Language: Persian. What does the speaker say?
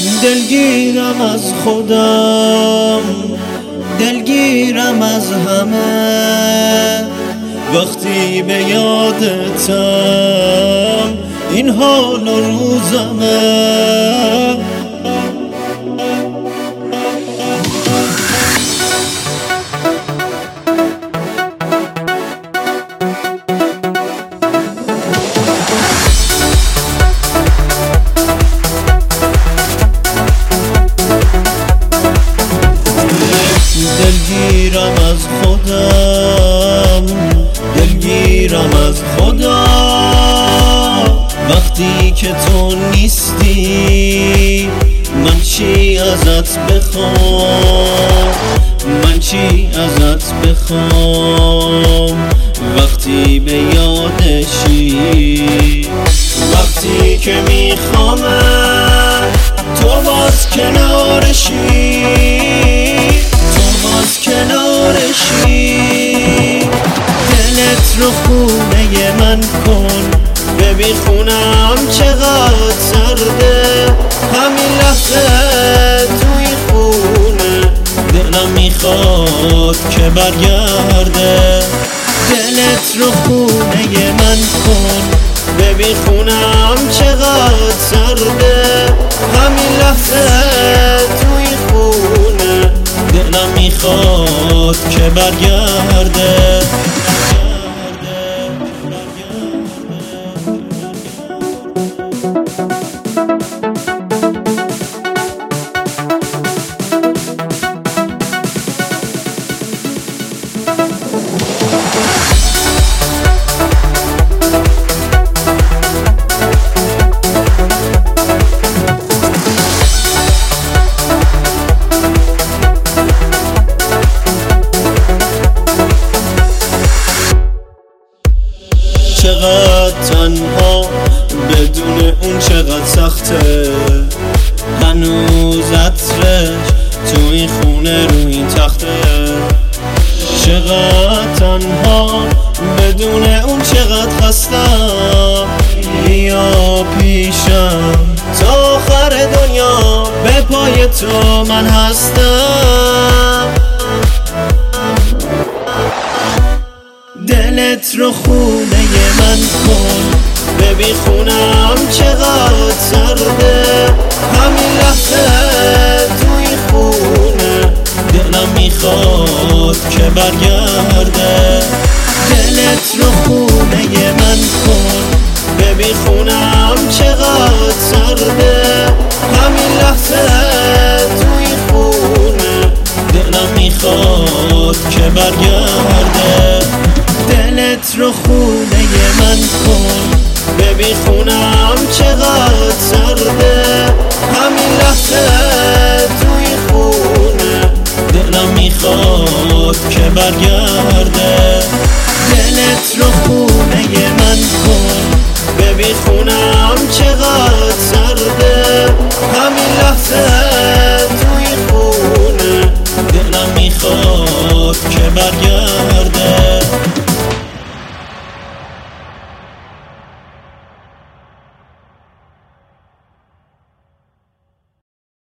دلگیرم از خودم، دلگیرم از همه، وقتی به یادتم این حال و روزمه. دلگیرم از خودم، دلگیرم از خدا، وقتی که تو نیستی من چی ازت بخوام، من چی ازت بخوام، وقتی به یادشی، وقتی که میخوامم تو باز کنارشی، دلت رو خونه من کن، ببین خونم چقدر سرده، همین لحظه توی خونه دلم میخواد که برگرده. دلت رو خونه من کن، ببین خونم چقدر سرده، همین لحظه توی خونه دلم میخواد که برگرده. چقدر تنها بدون اون چقدر سخته، هنوز عطرش تو این خونه رو این تخته. چقدر تنها بدون اون چقدر خستم، بیا پیشم تا آخر دنیا به پای تو من هستم. دلت رو خونه من کن، ببین خونم چقدر سرده، همین لحظه توی خونه دلم میخواد که برگرده. دلت رو خونه من کن، ببین خونم چقدر سرده، همین لحظه توی خونه دلم میخواد که برگرده. دلت رو خونه من کن، ببین خونم چقدر سرده، همین لحظه توی خونه دلم میخواد که برگرده. دلت رو خونه من کن، ببین خونم چقدر سرده، همین لحظه